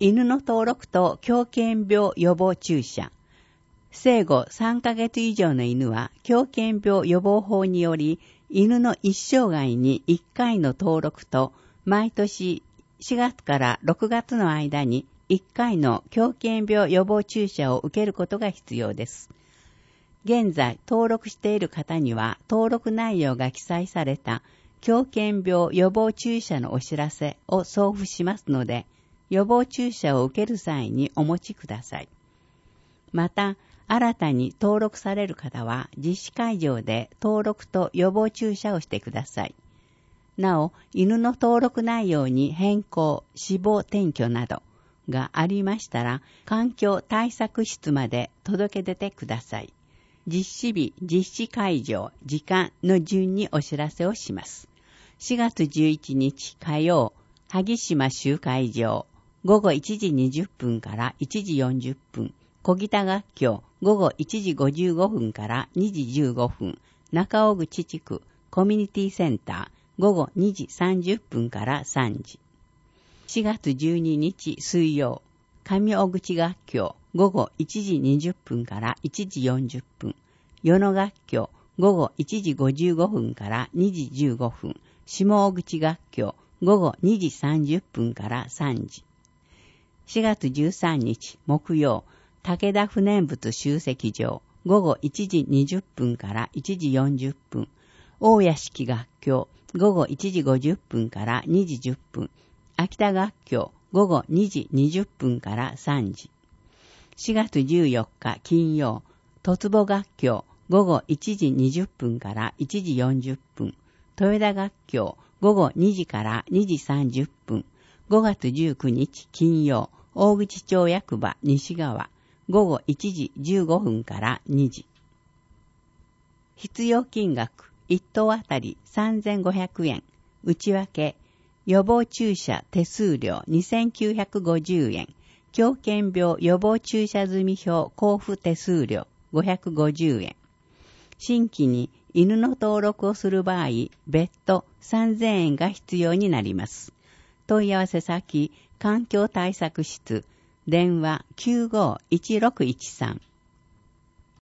犬の登録と狂犬病予防注射。生後3ヶ月以上の犬は狂犬病予防法により犬の一生涯に1回の登録と毎年4月から6月の間に1回の狂犬病予防注射を受けることが必要です。現在登録している方には登録内容が記載された狂犬病予防注射のお知らせを送付しますので、予防注射を受ける際にお持ちください。また、新たに登録される方は実施会場で登録と予防注射をしてください。なお、犬の登録内容に変更、死亡転居などがありましたら、環境対策室まで届け出てください。実施日、実施会場、時間の順にお知らせをします。4月11日火曜、萩島集会場、午後1時20分から1時40分、小北学校、午後1時55分から2時15分、中尾口地区コミュニティセンター、午後2時30分から3時。4月12日水曜、上尾口学校、午後1時20分から1時40分、与野学校、午後1時55分から2時15分、下尾口学校、午後2時30分から3時。4月13日木曜、武田不燃物集積場、午後1時20分から1時40分、大屋敷学校、午後1時50分から2時10分、秋田学校、午後2時20分から3時。4月14日金曜、突母学校、午後1時20分から1時40分、豊田学校、午後2時から2時30分、5月19日金曜、大口町役場西側、午後1時15分から2時。必要金額1頭あたり3500円、内訳、予防注射手数料2950円、狂犬病予防注射済表交付手数料550円。新規に犬の登録をする場合、別途3000円が必要になります。問い合わせ先、環境対策室、電話951613